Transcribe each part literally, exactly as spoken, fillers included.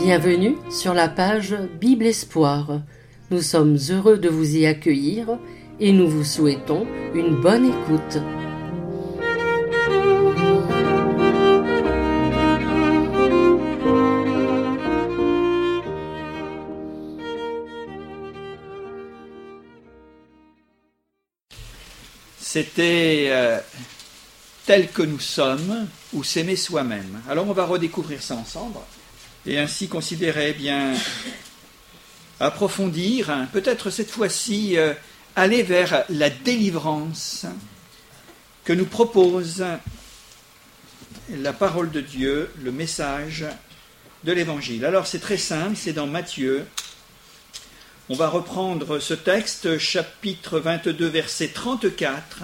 Bienvenue sur la page Bible Espoir. Nous sommes heureux de vous y accueillir et nous vous souhaitons une bonne écoute. C'était euh, tel que nous sommes ou s'aimer soi-même. Alors on va redécouvrir ça ensemble et ainsi considérer, bien, approfondir, hein, peut-être cette fois-ci euh, aller vers la délivrance que nous propose la parole de Dieu, le message de l'Évangile. Alors c'est très simple, c'est dans Matthieu. On va reprendre ce texte, chapitre vingt-deux, verset trente-quatre.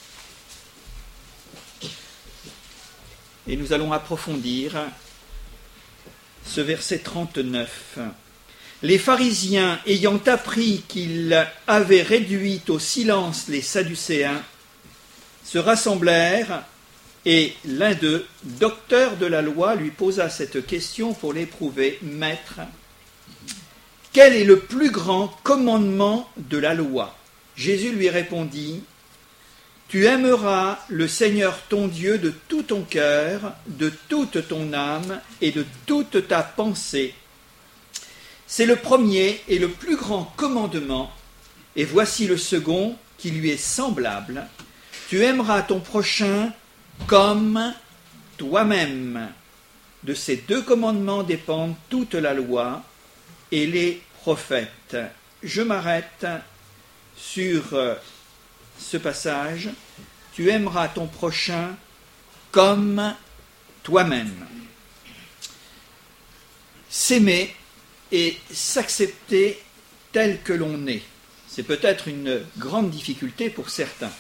Et nous allons approfondir ce verset trente-neuf. Les pharisiens, ayant appris qu'il avait réduit au silence les Sadducéens, se rassemblèrent et l'un d'eux, docteur de la loi, lui posa cette question pour l'éprouver. « Maître, quel est le plus grand commandement de la loi ?» Jésus lui répondit, « Tu aimeras le Seigneur ton Dieu de tout ton cœur, de toute ton âme et de toute ta pensée. C'est le premier et le plus grand commandement, et voici le second qui lui est semblable. Tu aimeras ton prochain comme toi-même. De ces deux commandements dépendent toute la loi et les prophètes. » Je m'arrête sur ce passage. Tu aimeras ton prochain comme toi-même. S'aimer et s'accepter tel que l'on est. C'est peut-être une grande difficulté pour certains.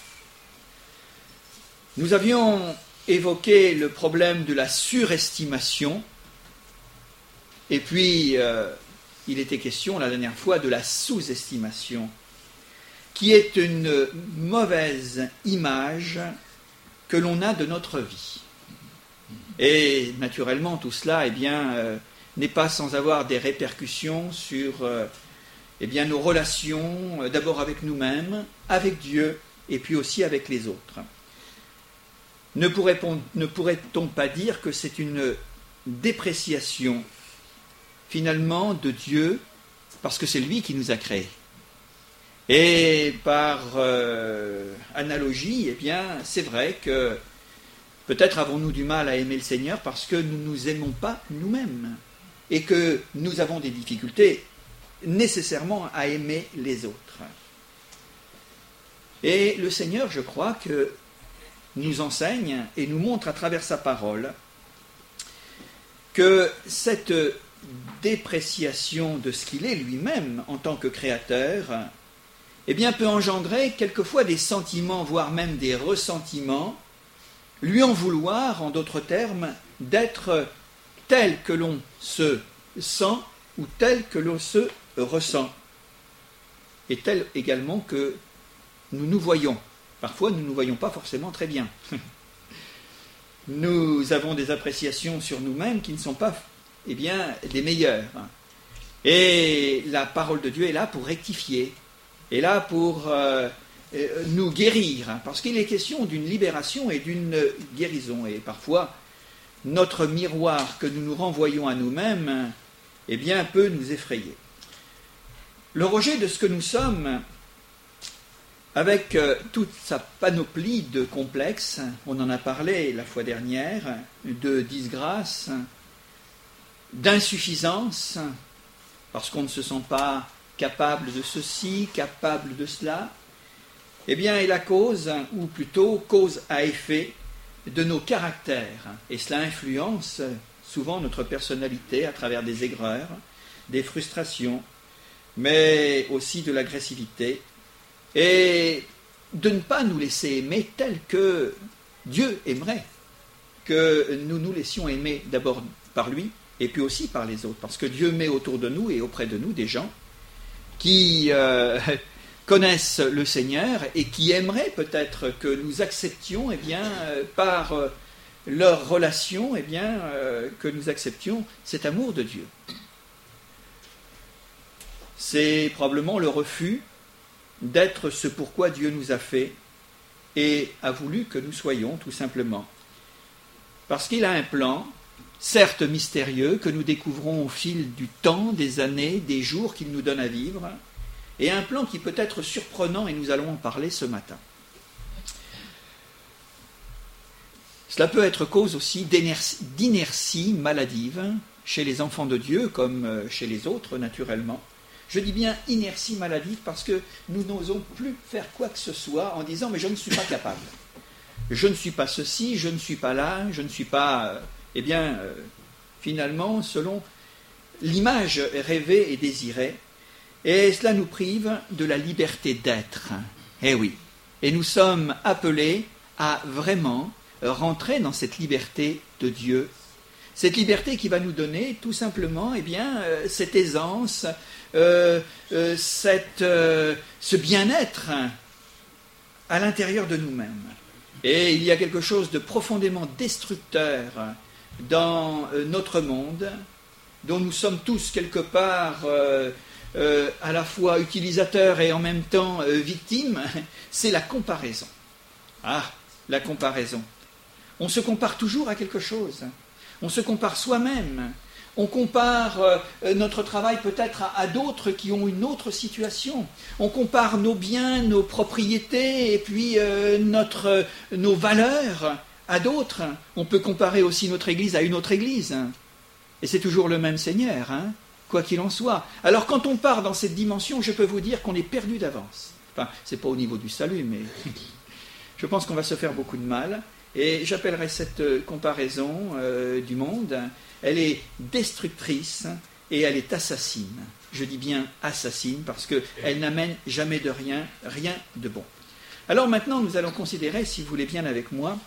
Nous avions évoqué le problème de la surestimation, et puis euh, il était question la dernière fois de la sous-estimation, qui est une mauvaise image que l'on a de notre vie. Et naturellement, tout cela eh bien, euh, n'est pas sans avoir des répercussions sur euh, eh bien, nos relations, euh, d'abord avec nous-mêmes, avec Dieu, et puis aussi avec les autres. Ne pourrait-on, ne pourrait-on pas dire que c'est une dépréciation, finalement, de Dieu, parce que c'est lui qui nous a créés? Et par euh, analogie, eh bien, c'est vrai que peut-être avons-nous du mal à aimer le Seigneur parce que nous ne nous aimons pas nous-mêmes et que nous avons des difficultés nécessairement à aimer les autres. Et le Seigneur, je crois, que nous enseigne et nous montre à travers sa parole que cette dépréciation de ce qu'il est lui-même en tant que créateur, eh bien, peut engendrer quelquefois des sentiments, voire même des ressentiments, lui en vouloir, en d'autres termes, d'être tel que l'on se sent ou tel que l'on se ressent, et tel également que nous nous voyons. Parfois, nous ne nous voyons pas forcément très bien. Nous avons des appréciations sur nous-mêmes qui ne sont pas, eh bien, les meilleures. Et la parole de Dieu est là pour rectifier, est là pour euh, nous guérir, parce qu'il est question d'une libération et d'une guérison. Et parfois, notre miroir que nous nous renvoyons à nous-mêmes, eh bien, peut nous effrayer. Le rejet de ce que nous sommes, avec euh, toute sa panoplie de complexes, on en a parlé la fois dernière, de disgrâce, d'insuffisance, parce qu'on ne se sent pas capable de ceci, capable de cela, eh bien, est la cause, ou plutôt cause à effet, de nos caractères. Et cela influence souvent notre personnalité à travers des aigreurs, des frustrations, mais aussi de l'agressivité, et de ne pas nous laisser aimer tel que Dieu aimerait que nous nous laissions aimer d'abord par lui et puis aussi par les autres, parce que Dieu met autour de nous et auprès de nous des gens qui euh, connaissent le Seigneur et qui aimeraient peut-être que nous acceptions eh bien, euh, par euh, leur relation, eh bien, euh, que nous acceptions cet amour de Dieu. c'est probablement le refus d'être ce pourquoi Dieu nous a fait et a voulu que nous soyons, tout simplement. Parce qu'il a un plan, certes mystérieux, que nous découvrons au fil du temps, des années, des jours qu'il nous donne à vivre, et un plan qui peut être surprenant, et nous allons en parler ce matin. Cela peut être cause aussi d'inertie, d'inertie maladive chez les enfants de Dieu, comme chez les autres, naturellement. Je dis bien inertie maladive parce que nous n'osons plus faire quoi que ce soit en disant « mais je ne suis pas capable ». Je ne suis pas ceci, je ne suis pas là, je ne suis pas... Euh, eh bien, euh, finalement, selon l'image rêvée et désirée, et cela nous prive de la liberté d'être. Eh oui. Et nous sommes appelés à vraiment rentrer dans cette liberté de Dieu. Cette liberté qui va nous donner tout simplement eh bien, euh, cette aisance, euh, euh, cette, euh, ce bien-être à l'intérieur de nous-mêmes. Et il y a quelque chose de profondément destructeur dans euh, notre monde, dont nous sommes tous quelque part euh, euh, à la fois utilisateurs et en même temps euh, victimes, c'est la comparaison. Ah, la comparaison. On se compare toujours à quelque chose. On se compare soi-même. On compare euh, notre travail peut-être à, à d'autres qui ont une autre situation. On compare nos biens, nos propriétés et puis euh, notre, euh, nos valeurs à d'autres. On peut comparer aussi notre Église à une autre Église. Et c'est toujours le même Seigneur, hein, quoi qu'il en soit. Alors quand on part dans cette dimension, je peux vous dire qu'on est perdu d'avance. Enfin, c'est pas au niveau du salut, mais je pense qu'on va se faire beaucoup de mal. Et j'appellerais cette comparaison euh, du monde, elle est destructrice et elle est assassine. Je dis bien assassine parce qu'elle n'amène jamais de rien, rien de bon. Alors maintenant, nous allons considérer, si vous voulez bien avec moi,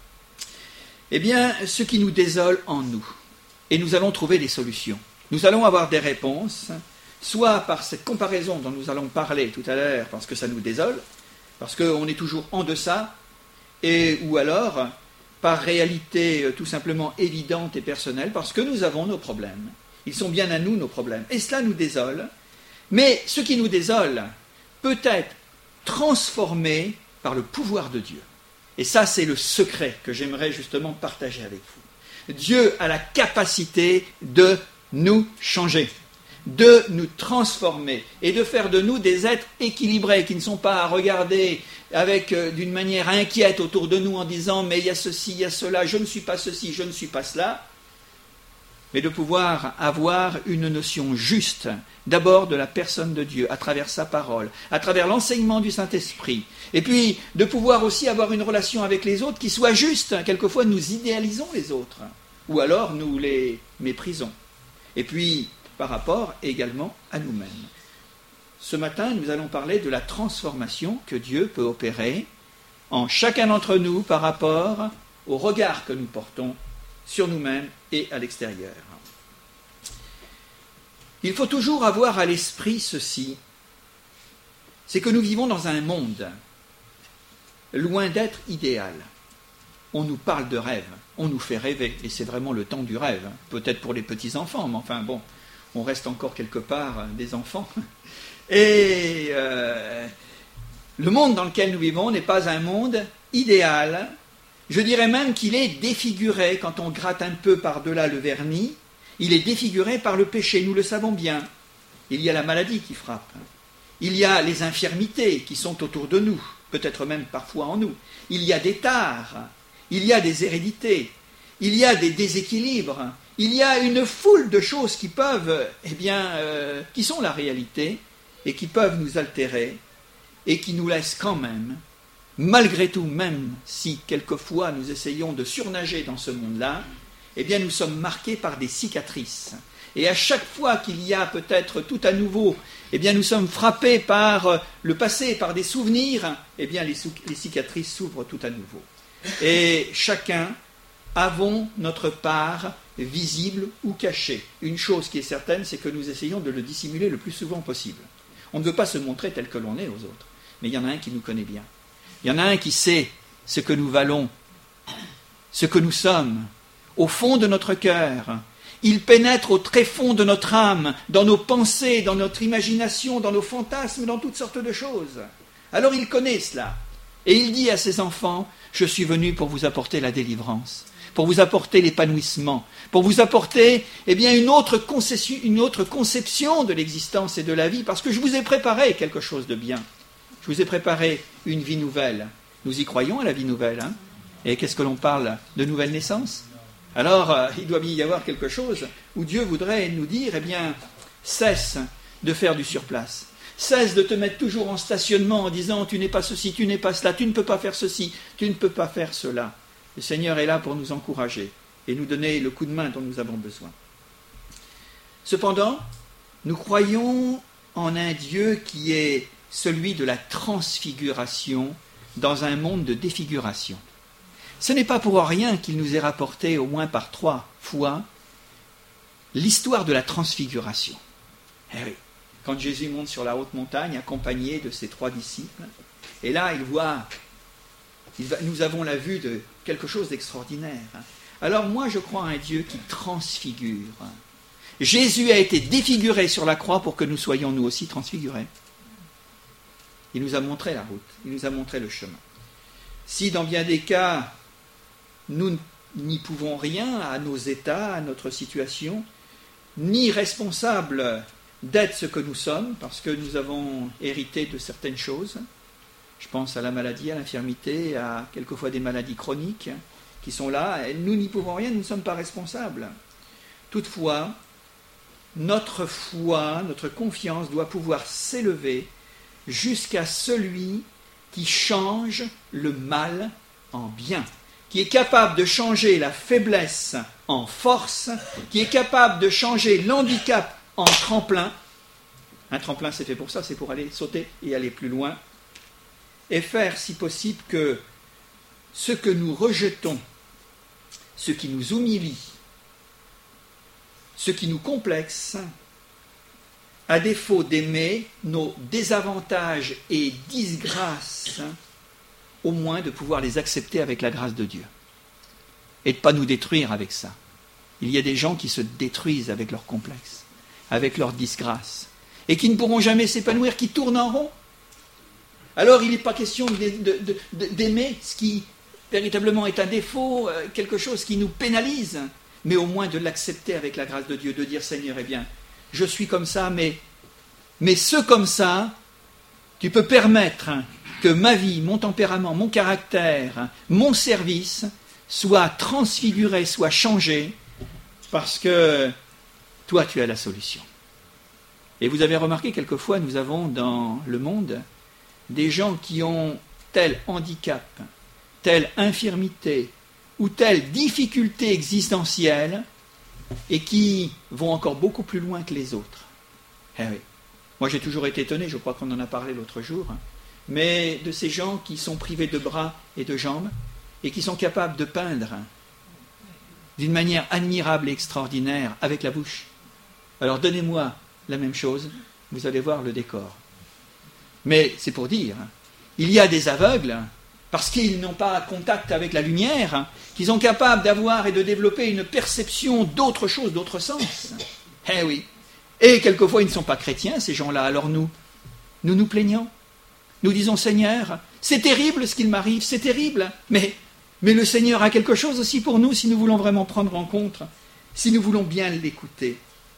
eh bien, ce qui nous désole en nous. Et nous allons trouver des solutions. Nous allons avoir des réponses, soit par cette comparaison dont nous allons parler tout à l'heure, parce que ça nous désole, parce qu'on est toujours en deçà, et ou alors par réalité euh, tout simplement évidente et personnelle, parce que nous avons nos problèmes. Ils sont bien à nous, nos problèmes. Et cela nous désole. Mais ce qui nous désole peut être transformé par le pouvoir de Dieu. Et ça, c'est le secret que j'aimerais justement partager avec vous. Dieu a la capacité de nous changer, de nous transformer et de faire de nous des êtres équilibrés qui ne sont pas à regarder avec euh, d'une manière inquiète autour de nous en disant mais il y a ceci, il y a cela, je ne suis pas ceci, je ne suis pas cela, mais de pouvoir avoir une notion juste d'abord de la personne de Dieu à travers sa parole, à travers l'enseignement du Saint-Esprit, et puis de pouvoir aussi avoir une relation avec les autres qui soit juste. Quelquefois nous idéalisons les autres ou alors nous les méprisons. Et puis par rapport également à nous-mêmes. Ce matin, nous allons parler de la transformation que Dieu peut opérer en chacun d'entre nous par rapport au regard que nous portons sur nous-mêmes et à l'extérieur. Il faut toujours avoir à l'esprit ceci, c'est que nous vivons dans un monde loin d'être idéal. On nous parle de rêve, on nous fait rêver, et c'est vraiment le temps du rêve, peut-être pour les petits-enfants, mais enfin bon, on reste encore quelque part des enfants. Et euh, le monde dans lequel nous vivons n'est pas un monde idéal. Je dirais même qu'il est défiguré quand on gratte un peu par-delà le vernis. Il est défiguré par le péché, nous le savons bien. Il y a la maladie qui frappe. Il y a les infirmités qui sont autour de nous, peut-être même parfois en nous. Il y a des tares, il y a des hérédités, il y a des déséquilibres. Il y a une foule de choses qui peuvent, eh bien, euh, qui sont la réalité et qui peuvent nous altérer et qui nous laissent quand même, malgré tout, même si quelquefois nous essayons de surnager dans ce monde-là, eh bien, nous sommes marqués par des cicatrices. Et à chaque fois qu'il y a peut-être tout à nouveau, eh bien, nous sommes frappés par le passé, par des souvenirs, eh bien, les, sou- les cicatrices s'ouvrent tout à nouveau. Et chacun avons notre part visible ou cachée. Une chose qui est certaine, c'est que nous essayons de le dissimuler le plus souvent possible. On ne veut pas se montrer tel que l'on est aux autres. Mais il y en a un qui nous connaît bien. Il y en a un qui sait ce que nous valons, ce que nous sommes, au fond de notre cœur. Il pénètre au tréfonds de notre âme, dans nos pensées, dans notre imagination, dans nos fantasmes, dans toutes sortes de choses. Alors il connaît cela. Et il dit à ses enfants, « Je suis venu pour vous apporter la délivrance, pour vous apporter l'épanouissement, pour vous apporter eh bien, une, autre concession, une autre conception de l'existence et de la vie, parce que je vous ai préparé quelque chose de bien. Je vous ai préparé une vie nouvelle. » Nous y croyons à la vie nouvelle. Hein ? Et qu'est-ce que l'on parle de nouvelle naissance ? Alors, euh, il doit bien y avoir quelque chose où Dieu voudrait nous dire, eh bien, cesse de faire du surplace. Cesse de te mettre toujours en stationnement en disant, tu n'es pas ceci, tu n'es pas cela, tu ne peux pas faire ceci, tu ne peux pas faire cela. Le Seigneur est là pour nous encourager et nous donner le coup de main dont nous avons besoin. Cependant, nous croyons en un Dieu qui est celui de la transfiguration dans un monde de défiguration. Ce n'est pas pour rien qu'il nous est rapporté au moins par trois fois l'histoire de la transfiguration. Eh oui, quand Jésus monte sur la haute montagne accompagné de ses trois disciples, et là il voit, il va, nous avons la vue de quelque chose d'extraordinaire. Alors moi je crois à un Dieu qui transfigure. Jésus a été défiguré sur la croix pour que nous soyons nous aussi transfigurés. Il nous a montré la route, il nous a montré le chemin. Si dans bien des cas, nous n'y pouvons rien à nos états, à notre situation, ni responsables d'être ce que nous sommes, parce que nous avons hérité de certaines choses. Je pense à la maladie, à l'infirmité, à quelquefois des maladies chroniques qui sont là. Et nous n'y pouvons rien, nous ne sommes pas responsables. Toutefois, notre foi, notre confiance doit pouvoir s'élever jusqu'à celui qui change le mal en bien, qui est capable de changer la faiblesse en force, qui est capable de changer l'handicap en tremplin. Un tremplin, c'est fait pour ça, c'est pour aller sauter et aller plus loin, et faire, si possible, que ce que nous rejetons, ce qui nous humilie, ce qui nous complexe, à défaut d'aimer nos désavantages et disgrâces, au moins de pouvoir les accepter avec la grâce de Dieu. Et de ne pas nous détruire avec ça. Il y a des gens qui se détruisent avec leurs complexes, avec leurs disgrâces, et qui ne pourront jamais s'épanouir, qui tournent en rond. Alors il n'est pas question de, de, de, de, d'aimer ce qui véritablement est un défaut, quelque chose qui nous pénalise, mais au moins de l'accepter avec la grâce de Dieu, de dire, Seigneur, eh bien, je suis comme ça, mais, mais ce comme ça, tu peux permettre que ma vie, mon tempérament, mon caractère, mon service soit transfiguré, soit changé, parce que toi, tu as la solution. Et vous avez remarqué, quelquefois, nous avons dans le monde des gens qui ont tel handicap, telle infirmité ou telle difficulté existentielle et qui vont encore beaucoup plus loin que les autres. Eh oui. Moi, j'ai toujours été étonné, je crois qu'on en a parlé l'autre jour, mais de ces gens qui sont privés de bras et de jambes et qui sont capables de peindre d'une manière admirable et extraordinaire avec la bouche. Alors donnez-moi la même chose, vous allez voir le décor. Mais c'est pour dire, il y a des aveugles, parce qu'ils n'ont pas contact avec la lumière, qu'ils sont capables d'avoir et de développer une perception d'autre chose, d'autre sens. Eh oui. Et quelquefois, ils ne sont pas chrétiens, ces gens-là. Alors nous, nous nous plaignons. Nous disons, Seigneur, c'est terrible ce qu'il m'arrive, c'est terrible. Mais, mais le Seigneur a quelque chose aussi pour nous si nous voulons vraiment prendre en compte, si nous voulons bien l'écouter.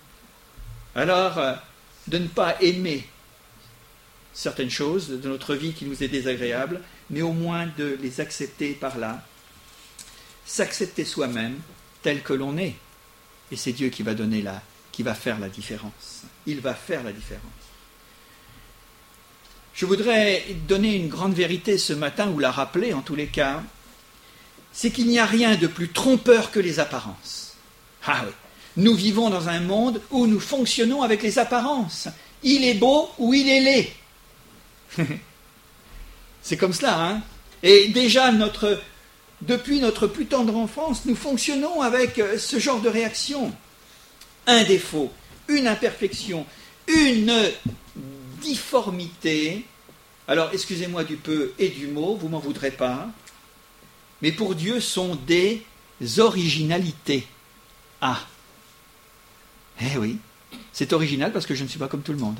Alors, de ne pas aimer certaines choses de notre vie qui nous est désagréable, mais au moins de les accepter par là. S'accepter soi-même tel que l'on est. Et c'est Dieu qui va donner la, qui va faire la différence. Il va faire la différence. Je voudrais donner une grande vérité ce matin, ou la rappeler en tous les cas, c'est qu'il n'y a rien de plus trompeur que les apparences. Ah oui, nous vivons dans un monde où nous fonctionnons avec les apparences. Il est beau ou il est laid. C'est comme cela, hein. Et déjà, notre, depuis notre plus tendre enfance, nous fonctionnons avec ce genre de réaction. Un défaut, une imperfection, une difformité. Alors, excusez-moi du peu et du mot, vous m'en voudrez pas. Mais pour Dieu, sont des originalités. Ah, Eh oui, c'est original parce que je ne suis pas comme tout le monde.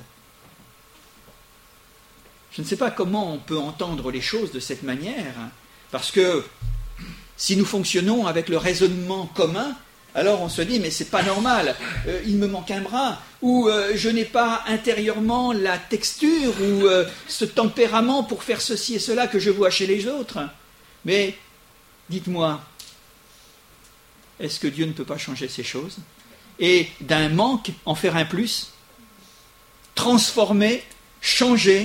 Je ne sais pas comment on peut entendre les choses de cette manière, parce que si nous fonctionnons avec le raisonnement commun, alors on se dit, mais c'est pas normal, euh, il me manque un bras, ou euh, je n'ai pas intérieurement la texture, ou euh, ce tempérament pour faire ceci et cela que je vois chez les autres. Mais dites-moi, est-ce que Dieu ne peut pas changer ces choses? Et d'un manque, en faire un plus? Transformer, changer?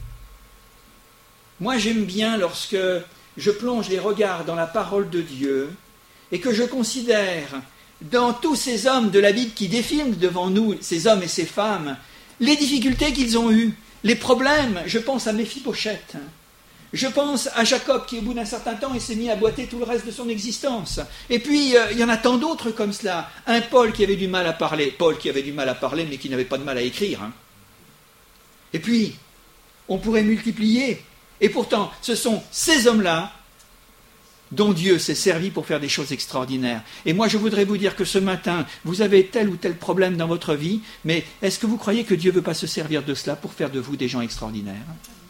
Moi j'aime bien lorsque je plonge les regards dans la parole de Dieu, et que je considère dans tous ces hommes de la Bible qui défilent devant nous, ces hommes et ces femmes, les difficultés qu'ils ont eues, les problèmes. Je pense à Méphibosheth. Je pense à Jacob qui, au bout d'un certain temps, s'est mis à boiter tout le reste de son existence. Et puis, euh, il y en a tant d'autres comme cela. Un Paul qui avait du mal à parler. Paul qui avait du mal à parler, mais qui n'avait pas de mal à écrire. Hein. Et puis, on pourrait multiplier. Et pourtant, ce sont ces hommes-là dont Dieu s'est servi pour faire des choses extraordinaires. Et moi, je voudrais vous dire que ce matin, vous avez tel ou tel problème dans votre vie, mais est-ce que vous croyez que Dieu ne veut pas se servir de cela pour faire de vous des gens extraordinaires?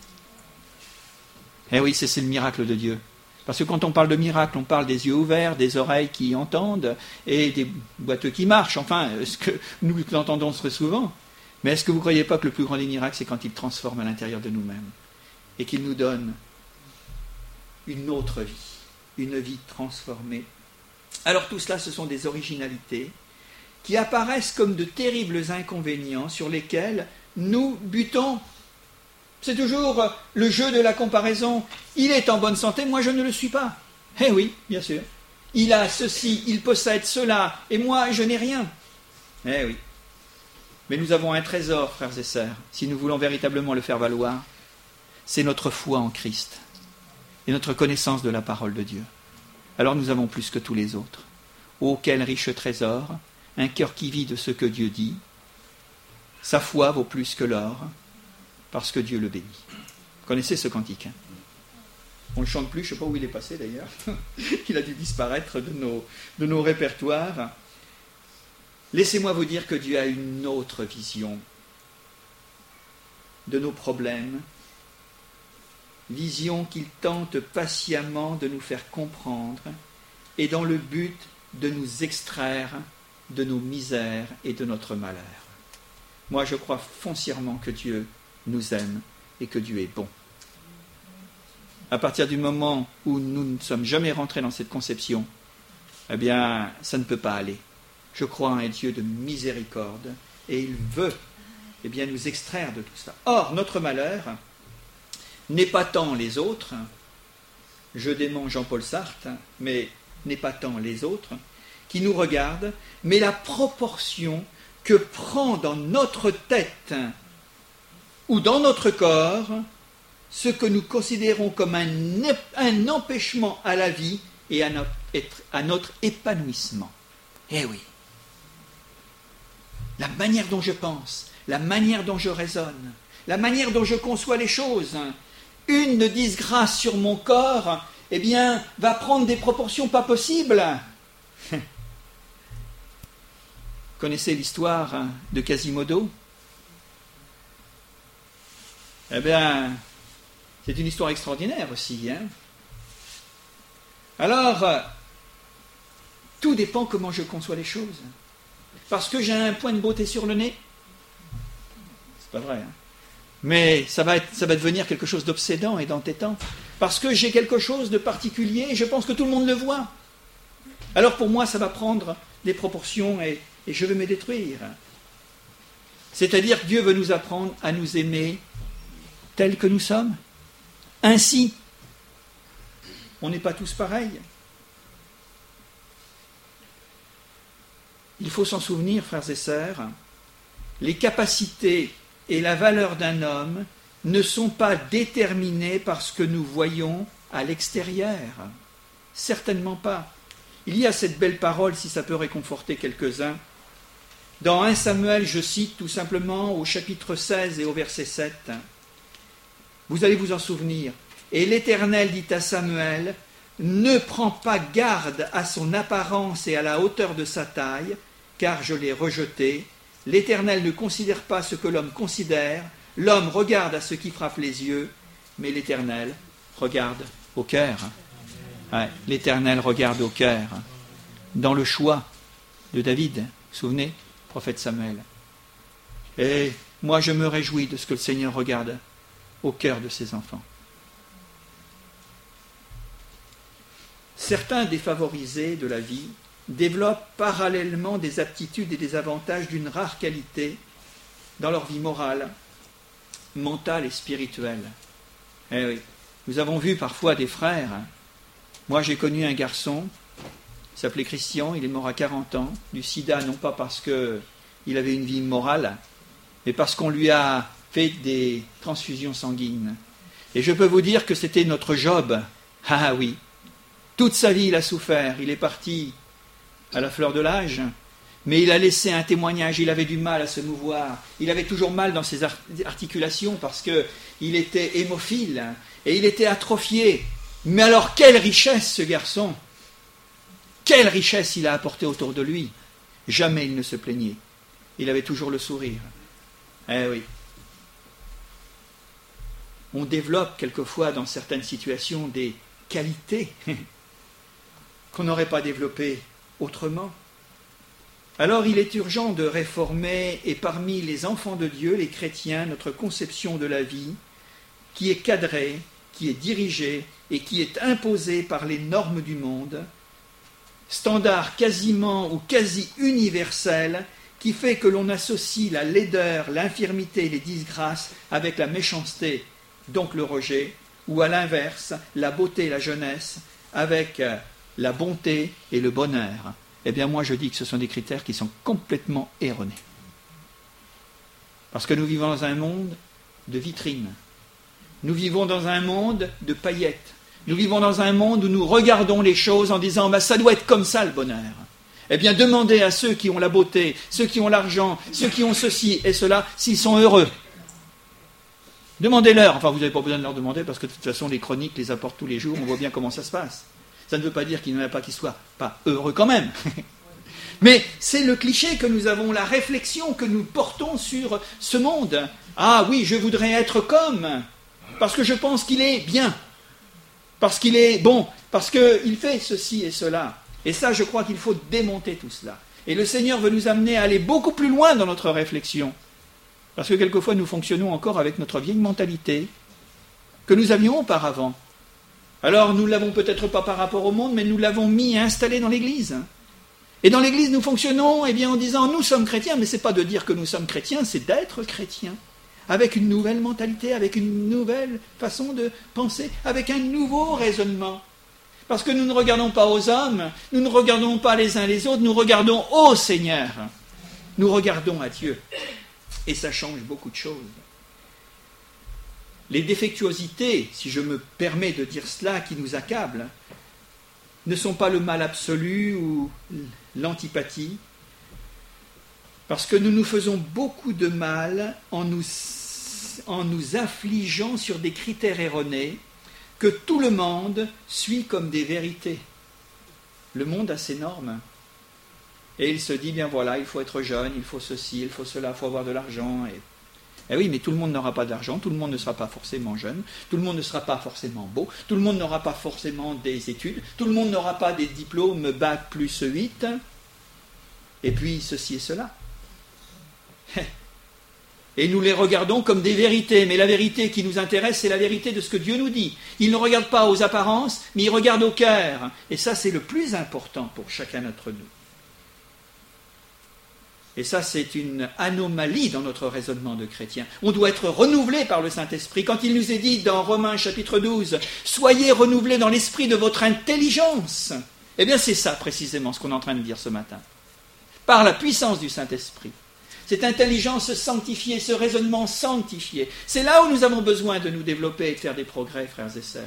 Eh oui, c'est, c'est le miracle de Dieu. Parce que quand on parle de miracle, on parle des yeux ouverts, des oreilles qui entendent, et des boiteux qui marchent. Enfin, ce que nous entendons très souvent. Mais est-ce que vous ne croyez pas que le plus grand des miracles, c'est quand il transforme à l'intérieur de nous-mêmes, et qu'il nous donne une autre vie, une vie transformée? Alors tout cela, ce sont des originalités qui apparaissent comme de terribles inconvénients sur lesquels nous butons. C'est toujours le jeu de la comparaison. Il est en bonne santé, moi je ne le suis pas. Eh oui, bien sûr. Il a ceci, il possède cela, et moi je n'ai rien. Eh oui. Mais nous avons un trésor, frères et sœurs, si nous voulons véritablement le faire valoir, c'est notre foi en Christ et notre connaissance de la parole de Dieu. Alors nous avons plus que tous les autres. Oh, quel riche trésor, un cœur qui vit de ce que Dieu dit. Sa foi vaut plus que l'or, parce que Dieu le bénit. Vous connaissez ce cantique, hein? On ne le chante plus, je ne sais pas où il est passé d'ailleurs. Il a dû disparaître de nos, de nos répertoires. Laissez-moi vous dire que Dieu a une autre vision de nos problèmes, vision qu'il tente patiemment de nous faire comprendre, et dans le but de nous extraire de nos misères et de notre malheur. Moi, je crois foncièrement que Dieu nous aime et que Dieu est bon. À partir du moment où nous ne sommes jamais rentrés dans cette conception, eh bien, ça ne peut pas aller. Je crois en un Dieu de miséricorde, et il veut eh bien, nous extraire de tout ça. Or, notre malheur n'est pas tant les autres, je dément Jean-Paul Sartre, mais n'est pas tant les autres qui nous regardent, mais la proportion que prend dans notre tête ou dans notre corps ce que nous considérons comme un, un empêchement à la vie et à notre, à notre épanouissement. Eh oui, la manière dont je pense, la manière dont je raisonne, la manière dont je conçois les choses, une disgrâce sur mon corps, eh bien, va prendre des proportions pas possibles. Vous connaissez l'histoire de Quasimodo? Eh bien, c'est une histoire extraordinaire aussi. Hein? Alors, tout dépend comment je conçois les choses. Parce que j'ai un point de beauté sur le nez, c'est pas vrai, hein? Mais ça va, être, ça va devenir quelque chose d'obsédant et d'entêtant. Parce que j'ai quelque chose de particulier et je pense que tout le monde le voit. Alors pour moi, ça va prendre des proportions et, et je vais me détruire. C'est-à-dire que Dieu veut nous apprendre à nous aimer tels que nous sommes. Ainsi, on n'est pas tous pareils. Il faut s'en souvenir, frères et sœurs, les capacités et la valeur d'un homme ne sont pas déterminées par ce que nous voyons à l'extérieur. Certainement pas. Il y a cette belle parole, si ça peut réconforter quelques-uns. Dans premier Samuel, je cite tout simplement au chapitre seize et au verset sept. Vous allez vous en souvenir. Et l'Éternel dit à Samuel, « Ne prends pas garde à son apparence et à la hauteur de sa taille, car je l'ai rejeté, L'Éternel ne considère pas ce que l'homme considère, l'homme regarde à ce qui frappe les yeux, mais l'Éternel regarde au cœur. Ouais, l'Éternel regarde au cœur. Dans le choix de David, vous vous souvenez, prophète Samuel. Et moi je me réjouis de ce que le Seigneur regarde au cœur de ses enfants. Certains défavorisés de la vie développent parallèlement des aptitudes et des avantages d'une rare qualité dans leur vie morale, mentale et spirituelle. Eh oui, nous avons vu parfois des frères. Moi j'ai connu un garçon, il s'appelait Christian, il est mort à quarante ans, du sida, non pas parce qu'il avait une vie morale, mais parce qu'on lui a fait des transfusions sanguines. Et je peux vous dire que c'était notre Job. Ah oui, toute sa vie il a souffert, il est parti à la fleur de l'âge, mais il a laissé un témoignage, il avait du mal à se mouvoir, il avait toujours mal dans ses articulations parce qu'il était hémophile et il était atrophié. Mais alors quelle richesse ce garçon! Quelle richesse il a apporté autour de lui! Jamais il ne se plaignait, il avait toujours le sourire. Eh oui. On développe quelquefois dans certaines situations des qualités qu'on n'aurait pas développées autrement. Alors il est urgent de réformer, et parmi les enfants de Dieu, les chrétiens, notre conception de la vie, qui est cadrée, qui est dirigée et qui est imposée par les normes du monde, standard quasiment ou quasi universel, qui fait que l'on associe la laideur, l'infirmité, les disgrâces avec la méchanceté, donc le rejet, ou à l'inverse, la beauté et la jeunesse avec la bonté et le bonheur. Eh bien moi je dis que ce sont des critères qui sont complètement erronés. Parce que nous vivons dans un monde de vitrines. Nous vivons dans un monde de paillettes. Nous vivons dans un monde où nous regardons les choses en disant bah, « ça doit être comme ça le bonheur ». Eh bien demandez à ceux qui ont la beauté, ceux qui ont l'argent, ceux qui ont ceci et cela, s'ils sont heureux. Demandez-leur, enfin vous n'avez pas besoin de leur demander parce que de toute façon les chroniques les apportent tous les jours, on voit bien comment ça se passe. Ça ne veut pas dire qu'il n'y en a pas qui soient pas heureux quand même. Mais c'est le cliché que nous avons, la réflexion que nous portons sur ce monde. Ah oui, je voudrais être comme, parce que je pense qu'il est bien, parce qu'il est bon, parce qu'il fait ceci et cela. Et ça, je crois qu'il faut démonter tout cela. Et le Seigneur veut nous amener à aller beaucoup plus loin dans notre réflexion. Parce que quelquefois, nous fonctionnons encore avec notre vieille mentalité que nous avions auparavant. Alors, nous ne l'avons peut-être pas par rapport au monde, mais nous l'avons mis et installé dans l'Église. Et dans l'Église, nous fonctionnons eh bien, en disant « nous sommes chrétiens », mais ce n'est pas de dire que nous sommes chrétiens, c'est d'être chrétiens. Avec une nouvelle mentalité, avec une nouvelle façon de penser, avec un nouveau raisonnement. Parce que nous ne regardons pas aux hommes, nous ne regardons pas les uns les autres, nous regardons au Seigneur. Nous regardons à Dieu. Et ça change beaucoup de choses. Les défectuosités, si je me permets de dire cela, qui nous accablent, ne sont pas le mal absolu ou l'antipathie, parce que nous nous faisons beaucoup de mal en nous, en nous affligeant sur des critères erronés que tout le monde suit comme des vérités. Le monde a ses normes. Et il se dit, bien voilà, il faut être jeune, il faut ceci, il faut cela, il faut avoir de l'argent. Et... Eh oui, mais tout le monde n'aura pas d'argent, tout le monde ne sera pas forcément jeune, tout le monde ne sera pas forcément beau, tout le monde n'aura pas forcément des études, tout le monde n'aura pas des diplômes bac plus huit, et puis ceci et cela. Et nous les regardons comme des vérités, mais la vérité qui nous intéresse, c'est la vérité de ce que Dieu nous dit. Il ne regarde pas aux apparences, mais il regarde au cœur. Et ça, c'est le plus important pour chacun d'entre nous. Et ça, c'est une anomalie dans notre raisonnement de chrétien. On doit être renouvelé par le Saint-Esprit. Quand il nous est dit dans Romains chapitre douze, « Soyez renouvelés dans l'esprit de votre intelligence », eh bien c'est ça précisément ce qu'on est en train de dire ce matin. Par la puissance du Saint-Esprit. Cette intelligence sanctifiée, ce raisonnement sanctifié. C'est là où nous avons besoin de nous développer et de faire des progrès, frères et sœurs.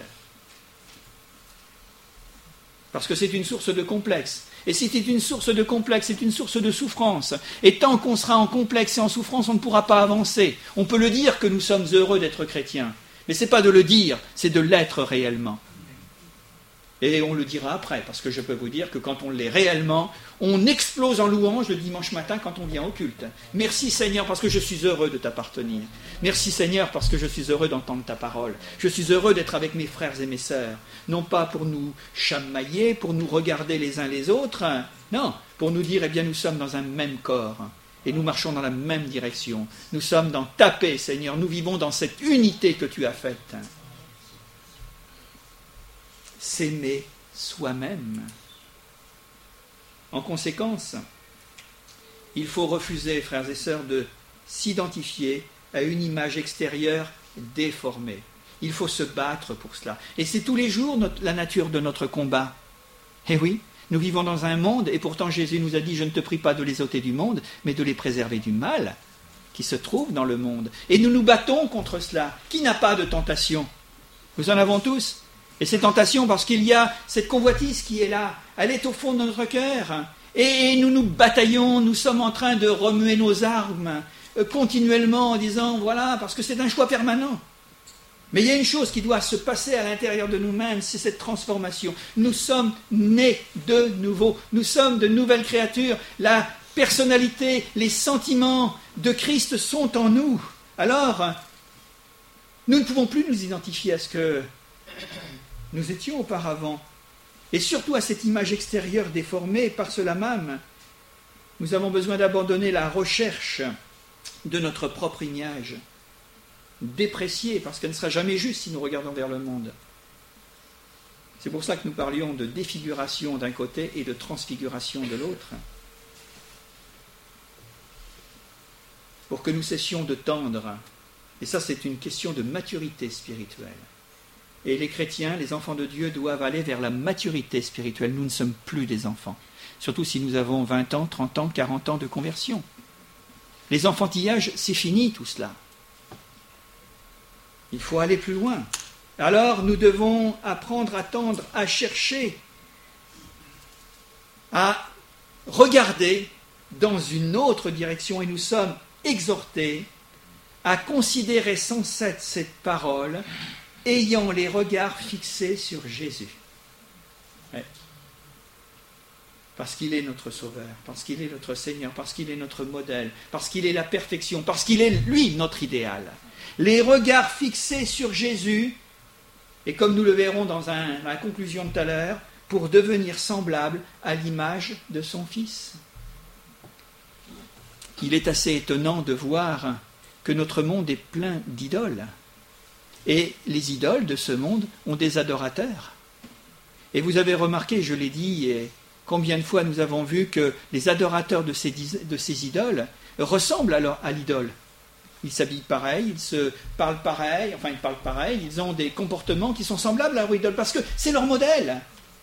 Parce que c'est une source de complexe. Et si c'est une source de complexe, c'est une source de souffrance. Et tant qu'on sera en complexe et en souffrance, on ne pourra pas avancer. On peut le dire que nous sommes heureux d'être chrétiens. Mais ce n'est pas de le dire, c'est de l'être réellement. Et on le dira après, parce que je peux vous dire que quand on l'est réellement, on explose en louange le dimanche matin quand on vient au culte. Merci Seigneur parce que je suis heureux de t'appartenir. Merci Seigneur parce que je suis heureux d'entendre ta parole. Je suis heureux d'être avec mes frères et mes sœurs. Non pas pour nous chamailler, pour nous regarder les uns les autres. Non, pour nous dire, eh bien nous sommes dans un même corps. Et nous marchons dans la même direction. Nous sommes dans ta paix Seigneur. Nous vivons dans cette unité que tu as faite. S'aimer soi-même. En conséquence, il faut refuser, frères et sœurs, de s'identifier à une image extérieure déformée. Il faut se battre pour cela. Et c'est tous les jours notre, la nature de notre combat. Eh oui, nous vivons dans un monde, et pourtant Jésus nous a dit « Je ne te prie pas de les ôter du monde, mais de les préserver du mal qui se trouve dans le monde. » Et nous nous battons contre cela. Qui n'a pas de tentation? Nous en avons tous. Et ces tentations, parce qu'il y a cette convoitise qui est là, elle est au fond de notre cœur. Et nous nous bataillons, nous sommes en train de remuer nos armes euh, continuellement en disant, voilà, parce que c'est un choix permanent. Mais il y a une chose qui doit se passer à l'intérieur de nous-mêmes, c'est cette transformation. Nous sommes nés de nouveau, nous sommes de nouvelles créatures. La personnalité, les sentiments de Christ sont en nous. Alors, nous ne pouvons plus nous identifier à ce que nous étions auparavant, et surtout à cette image extérieure déformée. Par cela même, nous avons besoin d'abandonner la recherche de notre propre image, dépréciée, parce qu'elle ne sera jamais juste si nous regardons vers le monde. C'est pour ça que nous parlions de défiguration d'un côté et de transfiguration de l'autre, pour que nous cessions de tendre. Et ça, c'est une question de maturité spirituelle. Et les chrétiens, les enfants de Dieu, doivent aller vers la maturité spirituelle. Nous ne sommes plus des enfants. Surtout si nous avons vingt ans, trente ans, quarante ans de conversion. Les enfantillages, c'est fini tout cela. Il faut aller plus loin. Alors nous devons apprendre à tendre, à chercher, à regarder dans une autre direction. Et nous sommes exhortés à considérer sans cesse cette parole, ayant les regards fixés sur Jésus. Ouais. Parce qu'il est notre Sauveur, parce qu'il est notre Seigneur, parce qu'il est notre modèle, parce qu'il est la perfection, parce qu'il est, lui, notre idéal. Les regards fixés sur Jésus, et comme nous le verrons dans un, la conclusion de tout à l'heure, pour devenir semblable à l'image de son Fils. Il est assez étonnant de voir que notre monde est plein d'idoles. Et les idoles de ce monde ont des adorateurs. Et vous avez remarqué, je l'ai dit, et combien de fois nous avons vu que les adorateurs de ces, de ces idoles ressemblent alors à l'idole. Ils s'habillent pareil, ils se parlent pareil, enfin ils parlent pareil, ils ont des comportements qui sont semblables à leur idole, parce que c'est leur modèle.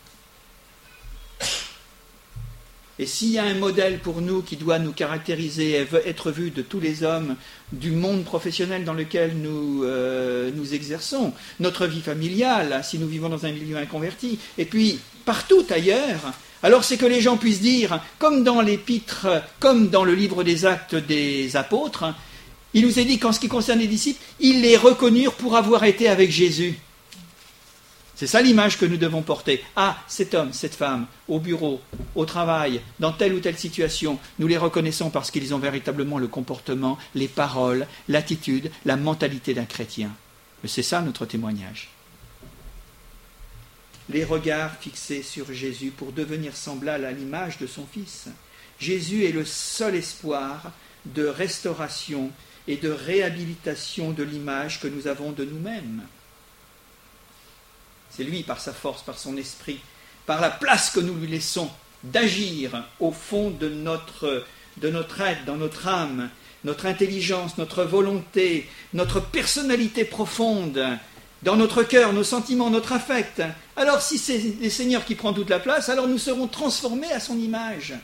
Et s'il y a un modèle pour nous qui doit nous caractériser et être vu de tous les hommes du monde professionnel dans lequel nous, euh, nous exerçons, notre vie familiale, si nous vivons dans un milieu inconverti, et puis partout ailleurs, alors c'est que les gens puissent dire, comme dans l'épître, comme dans le livre des Actes des Apôtres, il nous est dit qu'en ce qui concerne les disciples, ils les reconnurent pour avoir été avec Jésus. C'est ça l'image que nous devons porter. Ah, cet homme, cette femme, au bureau, au travail, dans telle ou telle situation, nous les reconnaissons parce qu'ils ont véritablement le comportement, les paroles, l'attitude, la mentalité d'un chrétien. Mais c'est ça notre témoignage. Les regards fixés sur Jésus pour devenir semblable à l'image de son Fils. Jésus est le seul espoir de restauration et de réhabilitation de l'image que nous avons de nous-mêmes. C'est lui, par sa force, par son esprit, par la place que nous lui laissons d'agir au fond de notre, de notre être, dans notre âme, notre intelligence, notre volonté, notre personnalité profonde, dans notre cœur, nos sentiments, notre affect. Alors si c'est le Seigneur qui prend toute la place, alors nous serons transformés à son image.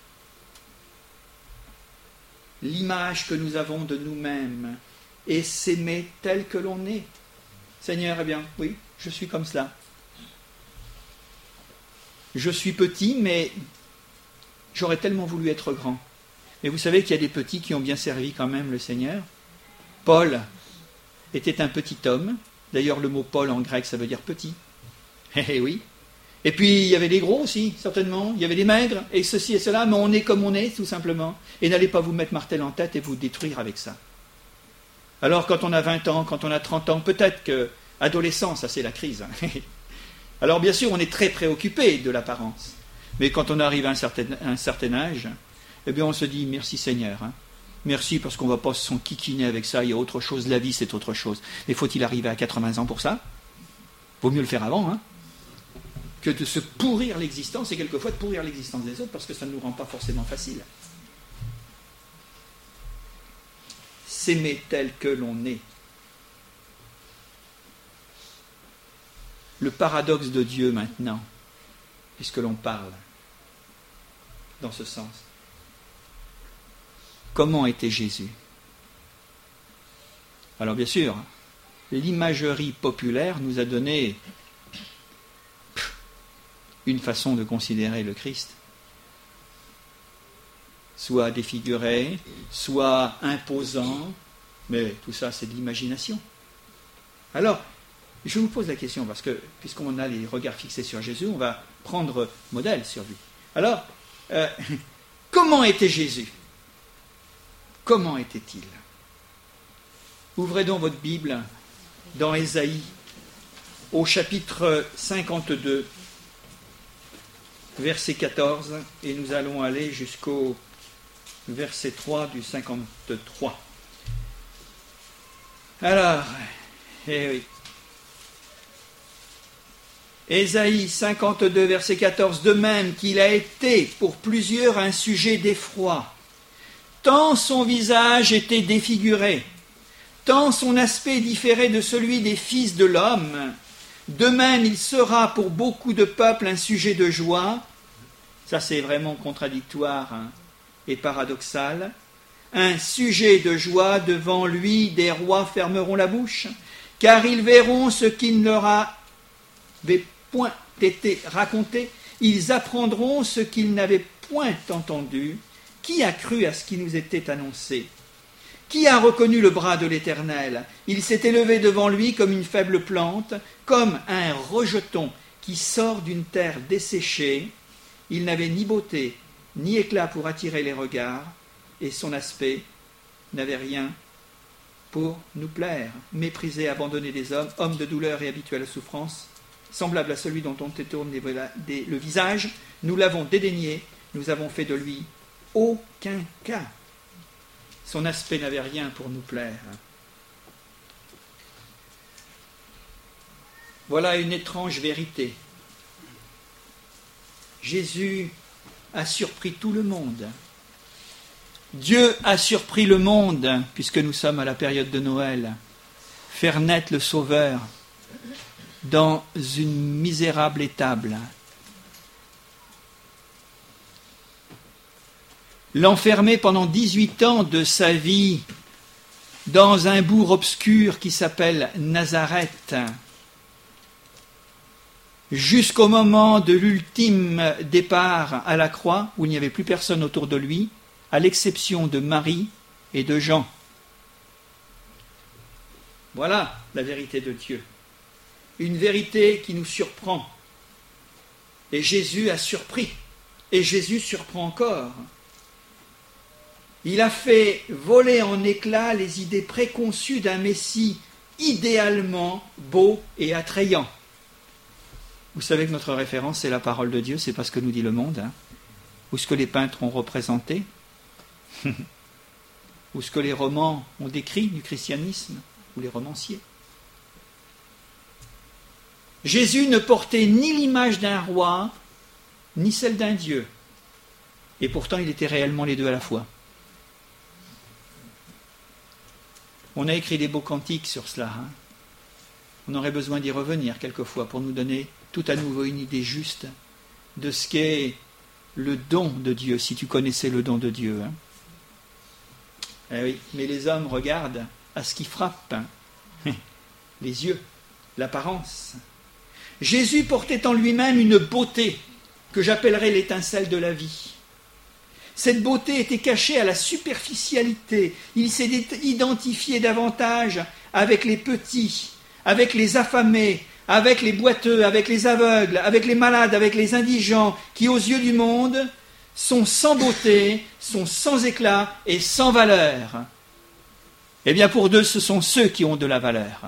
L'image que nous avons de nous-mêmes et s'aimer tel que l'on est. Seigneur, eh bien, oui, je suis comme cela. Je suis petit, mais j'aurais tellement voulu être grand. Mais vous savez qu'il y a des petits qui ont bien servi quand même le Seigneur. Paul était un petit homme. D'ailleurs, le mot Paul en grec, ça veut dire petit. Eh oui. Et puis, il y avait des gros aussi, certainement. Il y avait des maigres, et ceci et cela, mais on est comme on est, tout simplement. Et n'allez pas vous mettre martel en tête et vous détruire avec ça. Alors, quand on a vingt ans, quand on a trente ans, peut-être que adolescent, ça c'est la crise. Hein. Alors, bien sûr, on est très préoccupé de l'apparence. Mais quand on arrive à un certain, à un certain âge, eh bien, on se dit, merci Seigneur. Hein. Merci parce qu'on ne va pas s'enquiquiner avec ça, il y a autre chose, la vie c'est autre chose. Mais faut-il arriver à quatre-vingts ans pour ça? Vaut mieux le faire avant, hein, que de se pourrir l'existence, et quelquefois de pourrir l'existence des autres, parce que ça ne nous rend pas forcément facile. S'aimer tel que l'on est. Le paradoxe de Dieu maintenant, puisque l'on parle dans ce sens. Comment était Jésus? Alors bien sûr, l'imagerie populaire nous a donné une façon de considérer le Christ. Soit défiguré, soit imposant, mais tout ça c'est de l'imagination. Alors, je vous pose la question, parce que puisqu'on a les regards fixés sur Jésus, on va prendre modèle sur lui. Alors, euh, comment était Jésus? Comment était-il? Ouvrez donc votre Bible dans Ésaïe, au chapitre cinquante-deux, verset quatorze, et nous allons aller jusqu'au verset trois du cinquante-trois. Alors, eh oui. Ésaïe cinquante-deux, verset quatorze, de même qu'il a été pour plusieurs un sujet d'effroi, tant son visage était défiguré, tant son aspect différait de celui des fils de l'homme, de même il sera pour beaucoup de peuples un sujet de joie. Ça c'est vraiment contradictoire, hein, et paradoxal. Un sujet de joie, devant lui des rois fermeront la bouche, car ils verront ce qu'il ne leur avait point été raconté, ils apprendront ce qu'ils n'avaient point entendu. Qui a cru à ce qui nous était annoncé? Qui a reconnu le bras de l'Éternel? Il s'est élevé devant lui comme une faible plante, comme un rejeton qui sort d'une terre desséchée. Il n'avait ni beauté, ni éclat pour attirer les regards, et son aspect n'avait rien pour nous plaire. Méprisé, abandonné des hommes, homme de douleur et habitué à la souffrance, semblable à celui dont on détourne le visage, nous l'avons dédaigné, nous avons fait de lui aucun cas. Son aspect n'avait rien pour nous plaire. Voilà une étrange vérité. Jésus a surpris tout le monde. Dieu a surpris le monde, puisque nous sommes à la période de Noël. Faire naître le Sauveur dans une misérable étable. L'enfermer pendant dix-huit ans de sa vie dans un bourg obscur qui s'appelle Nazareth, jusqu'au moment de l'ultime départ à la croix, où il n'y avait plus personne autour de lui, à l'exception de Marie et de Jean. Voilà la vérité de Dieu. Une vérité qui nous surprend. Et Jésus a surpris. Et Jésus surprend encore. Il a fait voler en éclats les idées préconçues d'un Messie idéalement beau et attrayant. Vous savez que notre référence, c'est la parole de Dieu, c'est pas ce que nous dit le monde, hein, ou ce que les peintres ont représenté, ou ce que les romans ont décrit du christianisme, ou les romanciers. Jésus ne portait ni l'image d'un roi, ni celle d'un Dieu. Et pourtant, il était réellement les deux à la fois. On a écrit des beaux cantiques sur cela. Hein. On aurait besoin d'y revenir quelquefois pour nous donner tout à nouveau une idée juste de ce qu'est le don de Dieu, si tu connaissais le don de Dieu. Hein. Eh oui, mais les hommes regardent à ce qui frappe. Hein. Les yeux, l'apparence. Jésus portait en lui-même une beauté que j'appellerais l'étincelle de la vie. Cette beauté était cachée à la superficialité. Il s'est identifié davantage avec les petits, avec les affamés, avec les boiteux, avec les aveugles, avec les malades, avec les indigents, qui aux yeux du monde sont sans beauté, sont sans éclat et sans valeur. Eh bien pour Dieu, ce sont ceux qui ont de la valeur.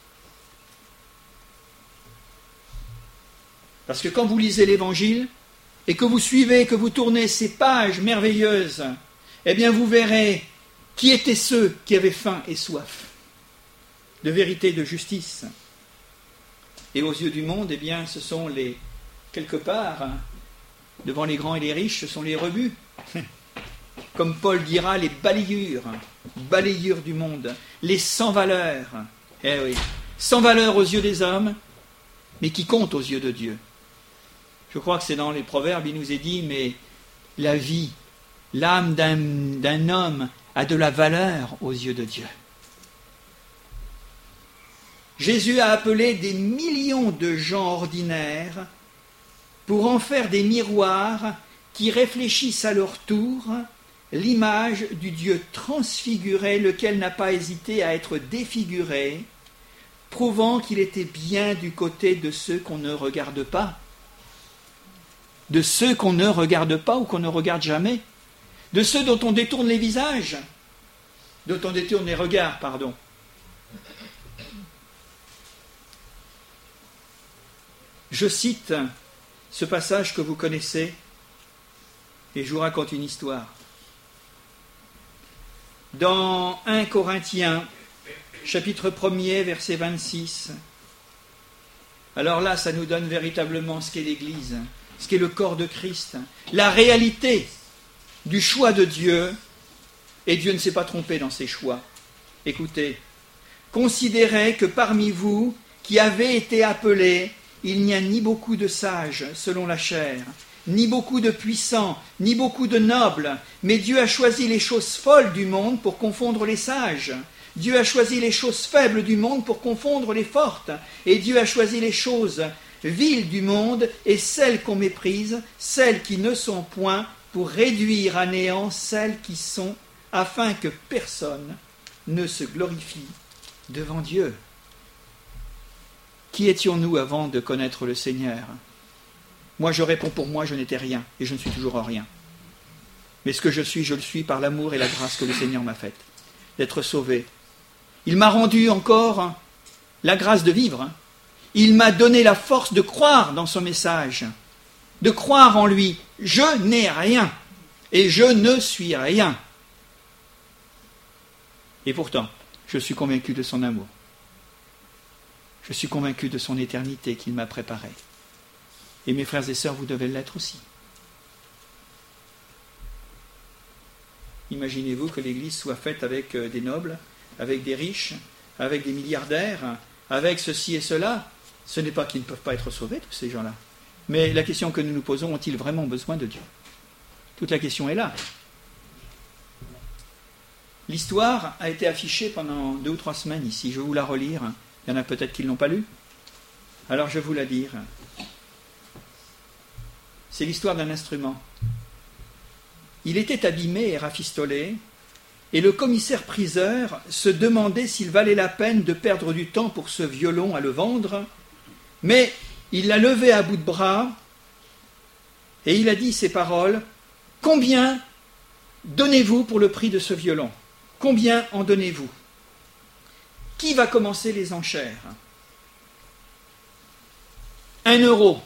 Parce que quand vous lisez l'Évangile, et que vous suivez, que vous tournez ces pages merveilleuses, eh bien vous verrez qui étaient ceux qui avaient faim et soif de vérité, de justice. Et aux yeux du monde, eh bien, ce sont les, quelque part, hein, devant les grands et les riches, ce sont les rebuts. Comme Paul dira, les balayures, balayures du monde, les sans valeur. Eh oui, sans valeur aux yeux des hommes, mais qui comptent aux yeux de Dieu. Je crois que c'est dans les Proverbes, il nous est dit, mais la vie, l'âme d'un, d'un homme a de la valeur aux yeux de Dieu. Jésus a appelé des millions de gens ordinaires pour en faire des miroirs qui réfléchissent à leur tour l'image du Dieu transfiguré, lequel n'a pas hésité à être défiguré, prouvant qu'il était bien du côté de ceux qu'on ne regarde pas, de ceux qu'on ne regarde pas ou qu'on ne regarde jamais, de ceux dont on détourne les visages, dont on détourne les regards, pardon. Je cite ce passage que vous connaissez et je vous raconte une histoire. Dans un Corinthiens, chapitre premier, verset vingt-six, alors là, ça nous donne véritablement ce qu'est l'Église, ce qu'est le corps de Christ, la réalité du choix de Dieu, et Dieu ne s'est pas trompé dans ses choix. Écoutez, considérez que parmi vous qui avez été appelés, il n'y a ni beaucoup de sages selon la chair, ni beaucoup de puissants, ni beaucoup de nobles, mais Dieu a choisi les choses folles du monde pour confondre les sages. Dieu a choisi les choses faibles du monde pour confondre les fortes, et Dieu a choisi les choses viles du monde et celles qu'on méprise, celles qui ne sont point, pour réduire à néant celles qui sont, afin que personne ne se glorifie devant Dieu. Qui étions-nous avant de connaître le Seigneur ? Moi, je réponds pour moi, je n'étais rien, et je ne suis toujours rien. Mais ce que je suis, je le suis par l'amour et la grâce que le Seigneur m'a faite, d'être sauvé. Il m'a rendu encore la grâce de vivre. Il m'a donné la force de croire dans son message, de croire en lui. Je n'ai rien, et je ne suis rien. Et pourtant, je suis convaincu de son amour. Je suis convaincu de son éternité qu'il m'a préparée. Et mes frères et sœurs, vous devez l'être aussi. Imaginez-vous que l'Église soit faite avec des nobles, avec des riches, avec des milliardaires, avec ceci et cela. Ce n'est pas qu'ils ne peuvent pas être sauvés, tous ces gens-là. Mais la question que nous nous posons, ont-ils vraiment besoin de Dieu ? Toute la question est là. L'histoire a été affichée pendant deux ou trois semaines ici. Je vais vous la relire. Il y en a peut-être qui ne l'ont pas lue. Alors je vais vous la dire. C'est l'histoire d'un instrument. Il était abîmé et rafistolé, et le commissaire-priseur se demandait s'il valait la peine de perdre du temps pour ce violon à le vendre, mais il l'a levé à bout de bras, et il a dit ces paroles : « Combien donnez-vous pour le prix de ce violon ? Combien en donnez-vous ? Qui va commencer les enchères ? Un euro.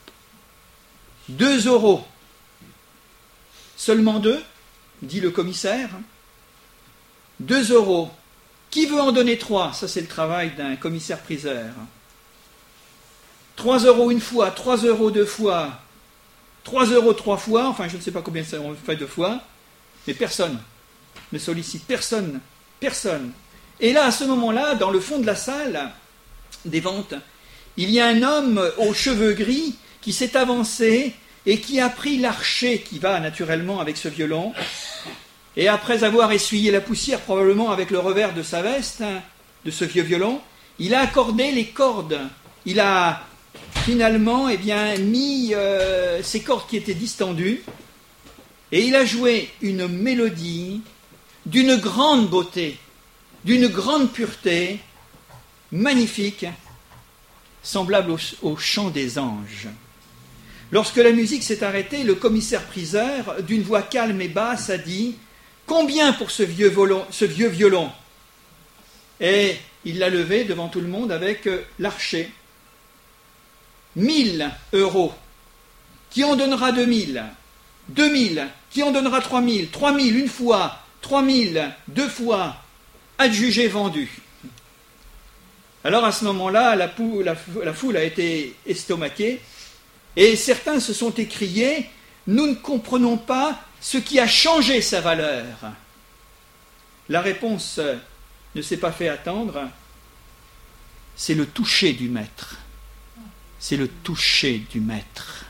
Deux euros. Seulement deux, dit le commissaire. Deux euros. Qui veut en donner trois ? Ça, c'est le travail d'un commissaire-priseur. Trois euros une fois, trois euros deux fois, trois euros trois fois, enfin, je ne sais pas combien ça on fait deux fois, mais personne ne sollicite, personne, personne. Et là, à ce moment-là, dans le fond de la salle des ventes, il y a un homme aux cheveux gris qui s'est avancé et qui a pris l'archet qui va naturellement avec ce violon, et après avoir essuyé la poussière probablement avec le revers de sa veste, hein, de ce vieux violon, il a accordé les cordes. Il a finalement eh bien, mis euh, ces cordes qui étaient distendues, et il a joué une mélodie d'une grande beauté, d'une grande pureté, magnifique. semblable au, au chant des anges. Lorsque la musique s'est arrêtée, le commissaire-priseur, d'une voix calme et basse, a dit « Combien pour ce vieux, violon, ce vieux violon ?» Et il l'a levé devant tout le monde avec l'archet. « Mille euros. Qui en donnera deux mille ? Deux mille. Qui en donnera trois mille ? Trois mille une fois. Trois mille deux fois. Adjugé vendu. » Alors à ce moment-là, la, pou, la, la foule a été estomaquée et certains se sont écriés « Nous ne comprenons pas ce qui a changé sa valeur. » La réponse ne s'est pas fait attendre. C'est le toucher du maître. C'est le toucher du maître.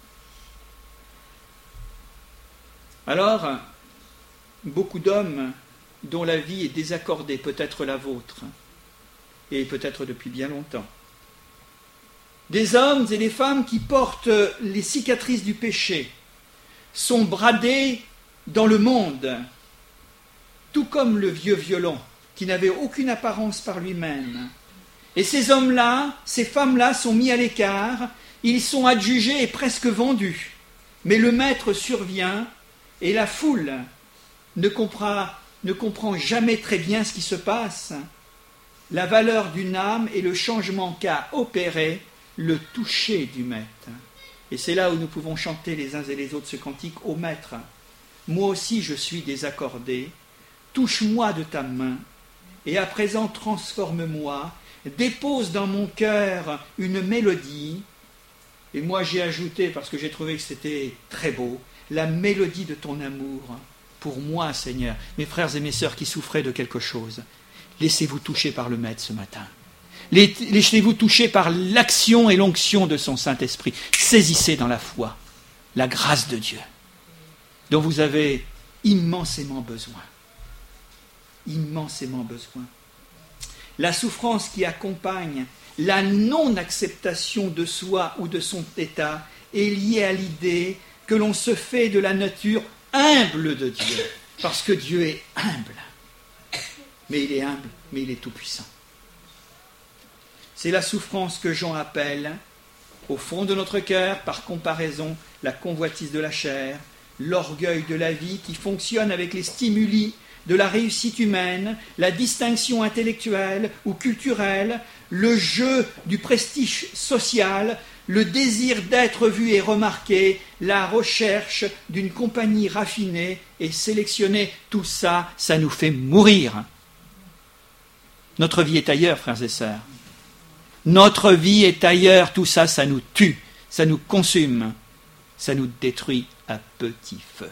Alors, beaucoup d'hommes dont la vie est désaccordée, peut-être la vôtre, et peut-être depuis bien longtemps. Des hommes et des femmes qui portent les cicatrices du péché, sont bradés dans le monde, tout comme le vieux violon, qui n'avait aucune apparence par lui-même. Et ces hommes-là, ces femmes-là sont mis à l'écart, ils sont adjugés et presque vendus. Mais le maître survient et la foule ne comprend, ne comprend jamais très bien ce qui se passe. La valeur d'une âme et le changement qu'a opéré le toucher du maître. Et c'est là où nous pouvons chanter les uns et les autres ce cantique au maître. Moi aussi je suis désaccordé, touche-moi de ta main, et à présent transforme-moi, dépose dans mon cœur une mélodie. Et moi j'ai ajouté, parce que j'ai trouvé que c'était très beau, la mélodie de ton amour pour moi, Seigneur. Mes frères et mes sœurs qui souffraient de quelque chose, laissez-vous toucher par le Maître ce matin. Laissez-vous toucher par l'action et l'onction de son Saint-Esprit. Saisissez dans la foi la grâce de Dieu, dont vous avez immensément besoin. Immensément besoin. La souffrance qui accompagne la non-acceptation de soi ou de son état est liée à l'idée que l'on se fait de la nature humble de Dieu, parce que Dieu est humble. Mais il est humble, mais il est tout-puissant. C'est la souffrance que Jean appelle, au fond de notre cœur, par comparaison, la convoitise de la chair, l'orgueil de la vie qui fonctionne avec les stimuli de la réussite humaine, la distinction intellectuelle ou culturelle, le jeu du prestige social, le désir d'être vu et remarqué, la recherche d'une compagnie raffinée et sélectionnée. Tout ça, ça nous fait mourir. Notre vie est ailleurs, frères et sœurs. Notre vie est ailleurs, tout ça, ça nous tue, ça nous consume, ça nous détruit à petit feu.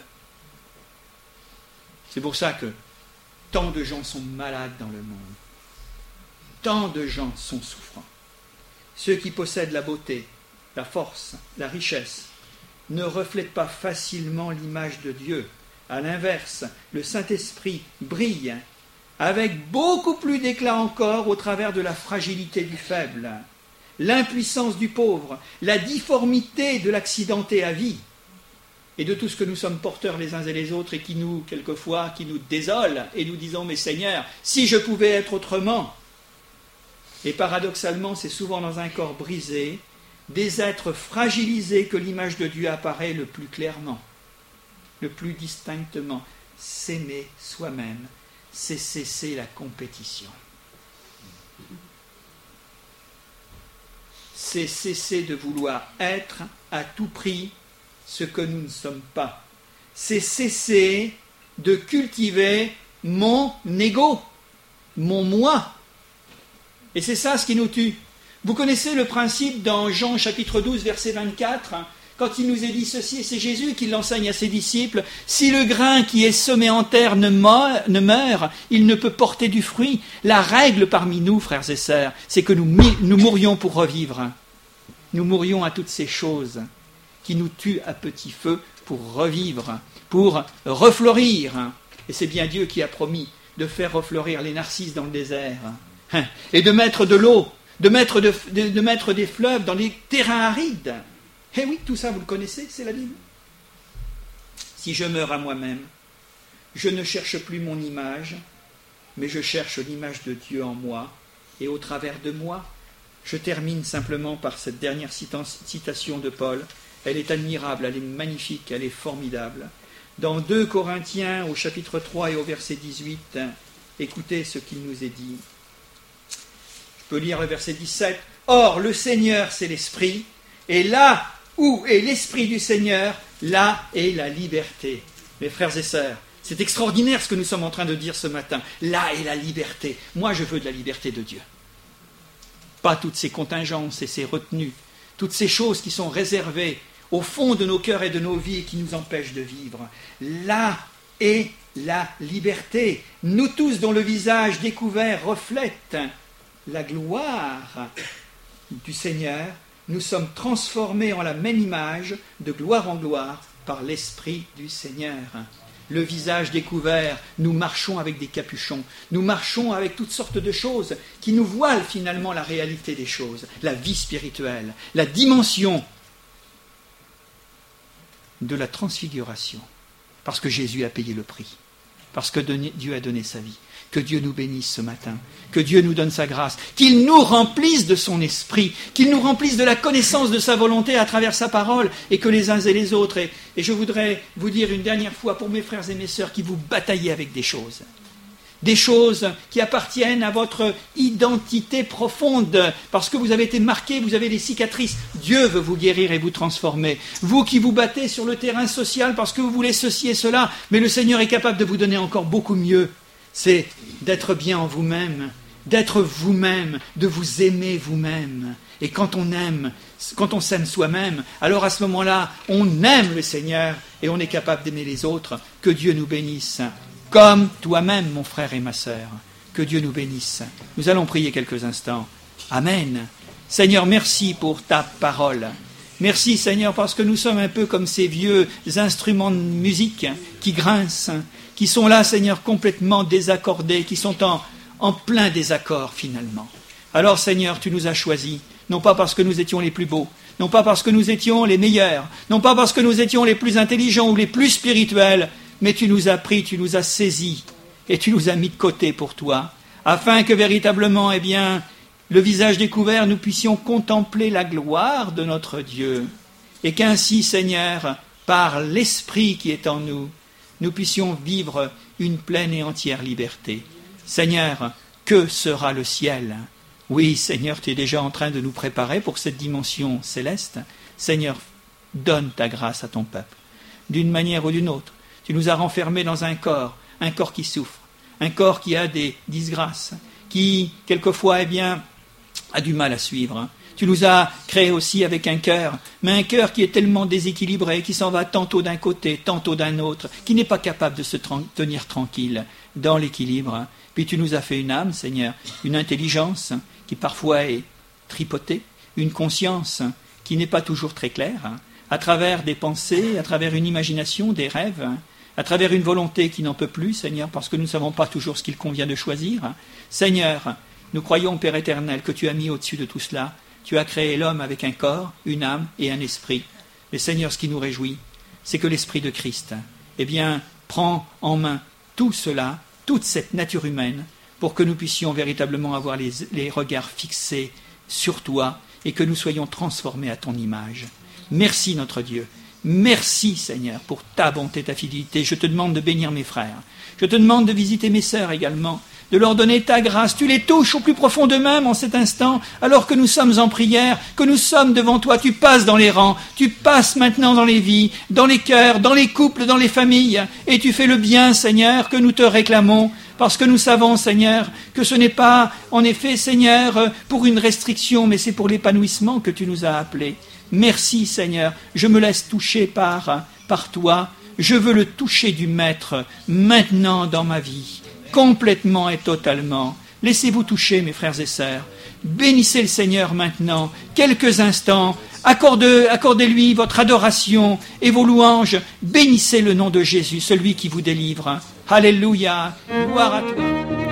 C'est pour ça que tant de gens sont malades dans le monde, tant de gens sont souffrants. Ceux qui possèdent la beauté, la force, la richesse, ne reflètent pas facilement l'image de Dieu. À l'inverse, le Saint-Esprit brille avec beaucoup plus d'éclat encore au travers de la fragilité du faible, l'impuissance du pauvre, la difformité de l'accidenté à vie, et de tout ce que nous sommes porteurs les uns et les autres et qui nous, quelquefois, qui nous désole, et nous disons, mais Seigneur, si je pouvais être autrement. Et paradoxalement, c'est souvent dans un corps brisé, des êtres fragilisés que l'image de Dieu apparaît le plus clairement, le plus distinctement. S'aimer soi-même, c'est cesser la compétition. C'est cesser de vouloir être à tout prix ce que nous ne sommes pas. C'est cesser de cultiver mon ego, mon moi. Et c'est ça ce qui nous tue. Vous connaissez le principe dans Jean chapitre douze, verset vingt-quatre, quand il nous est dit ceci, et c'est Jésus qui l'enseigne à ses disciples, « Si le grain qui est semé en terre ne meurt, ne meurt, il ne peut porter du fruit. » La règle parmi nous, frères et sœurs, c'est que nous, nous mourions pour revivre. Nous mourions à toutes ces choses qui nous tuent à petit feu pour revivre, pour refleurir. Et c'est bien Dieu qui a promis de faire refleurir les narcisses dans le désert et de mettre de l'eau, de mettre, de, de, de mettre des fleuves dans les terrains arides. Eh oui, tout ça, vous le connaissez, c'est la Bible. Si je meurs à moi-même, je ne cherche plus mon image, mais je cherche l'image de Dieu en moi, et au travers de moi, Je termine simplement par cette dernière citation de Paul. Elle est admirable, elle est magnifique, elle est formidable. Dans deux Corinthiens, au chapitre trois et au verset dix-huit, écoutez ce qu'il nous est dit. Je peux lire le verset dix-sept. « Or, le Seigneur, c'est l'Esprit, et là où est l'Esprit du Seigneur, là est la liberté. » Mes frères et sœurs, c'est extraordinaire ce que nous sommes en train de dire ce matin. Là est la liberté. Moi, je veux de la liberté de Dieu. Pas toutes ces contingences et ces retenues, toutes ces choses qui sont réservées au fond de nos cœurs et de nos vies et qui nous empêchent de vivre. Là est la liberté. Nous tous dont le visage découvert reflète la gloire du Seigneur, nous sommes transformés en la même image, de gloire en gloire, par l'Esprit du Seigneur. Le visage découvert, nous marchons avec des capuchons, nous marchons avec toutes sortes de choses qui nous voilent finalement la réalité des choses, la vie spirituelle, la dimension de la transfiguration, parce que Jésus a payé le prix, parce que Dieu a donné sa vie. Que Dieu nous bénisse ce matin, que Dieu nous donne sa grâce, qu'il nous remplisse de son esprit, qu'il nous remplisse de la connaissance de sa volonté à travers sa parole, et que les uns et les autres, et, et je voudrais vous dire une dernière fois pour mes frères et mes sœurs qui vous bataillez avec des choses, des choses qui appartiennent à votre identité profonde, parce que vous avez été marqués, vous avez des cicatrices. Dieu veut vous guérir et vous transformer. Vous qui vous battez sur le terrain social parce que vous voulez ceci et cela, mais le Seigneur est capable de vous donner encore beaucoup mieux. C'est d'être bien en vous-même, d'être vous-même, de vous aimer vous-même. Et quand on aime, quand on s'aime soi-même, alors à ce moment-là, on aime le Seigneur et on est capable d'aimer les autres. Que Dieu nous bénisse, comme toi-même, mon frère et ma sœur. Que Dieu nous bénisse. Nous allons prier quelques instants. Amen. Seigneur, merci pour ta parole. Merci Seigneur, parce que nous sommes un peu comme ces vieux instruments de musique qui grincent, qui sont là, Seigneur, complètement désaccordés, qui sont en, en plein désaccord finalement. Alors Seigneur, tu nous as choisis, non pas parce que nous étions les plus beaux, non pas parce que nous étions les meilleurs, non pas parce que nous étions les plus intelligents ou les plus spirituels, mais tu nous as pris, tu nous as saisis et tu nous as mis de côté pour toi, afin que véritablement, eh bien, le visage découvert, nous puissions contempler la gloire de notre Dieu, et qu'ainsi, Seigneur, par l'Esprit qui est en nous, nous puissions vivre une pleine et entière liberté. Seigneur, que sera le ciel ? Oui, Seigneur, tu es déjà en train de nous préparer pour cette dimension céleste. Seigneur, donne ta grâce à ton peuple, d'une manière ou d'une autre. Tu nous as renfermés dans un corps, un corps qui souffre, un corps qui a des disgrâces, qui, quelquefois, eh bien, a du mal à suivre. Tu nous as créés aussi avec un cœur, mais un cœur qui est tellement déséquilibré, qui s'en va tantôt d'un côté, tantôt d'un autre, qui n'est pas capable de se tra- tenir tranquille dans l'équilibre. Puis tu nous as fait une âme, Seigneur, une intelligence qui parfois est tripotée, une conscience qui n'est pas toujours très claire, à travers des pensées, à travers une imagination, des rêves, à travers une volonté qui n'en peut plus, Seigneur, parce que nous ne savons pas toujours ce qu'il convient de choisir. Seigneur, nous croyons, Père éternel, que tu as mis au-dessus de tout cela. Tu as créé l'homme avec un corps, une âme et un esprit. Mais Seigneur, ce qui nous réjouit, c'est que l'Esprit de Christ, eh bien, prend en main tout cela, toute cette nature humaine, pour que nous puissions véritablement avoir les, les regards fixés sur toi et que nous soyons transformés à ton image. Merci notre Dieu. Merci Seigneur pour ta bonté, ta fidélité. Je te demande de bénir mes frères. Je te demande de visiter mes sœurs également, de leur donner ta grâce. Tu les touches au plus profond d'eux-mêmes en cet instant, alors que nous sommes en prière, que nous sommes devant toi. Tu passes dans les rangs, tu passes maintenant dans les vies, dans les cœurs, dans les couples, dans les familles, et tu fais le bien, Seigneur, que nous te réclamons, parce que nous savons, Seigneur, que ce n'est pas, en effet, Seigneur, pour une restriction, mais c'est pour l'épanouissement que tu nous as appelés. Merci, Seigneur, je me laisse toucher par, par toi. Je veux le toucher du Maître maintenant dans ma vie, complètement et totalement. Laissez-vous toucher, mes frères et sœurs. Bénissez le Seigneur maintenant, quelques instants. Accordez, accordez-lui votre adoration et vos louanges. Bénissez le nom de Jésus, celui qui vous délivre. Alléluia, gloire à toi.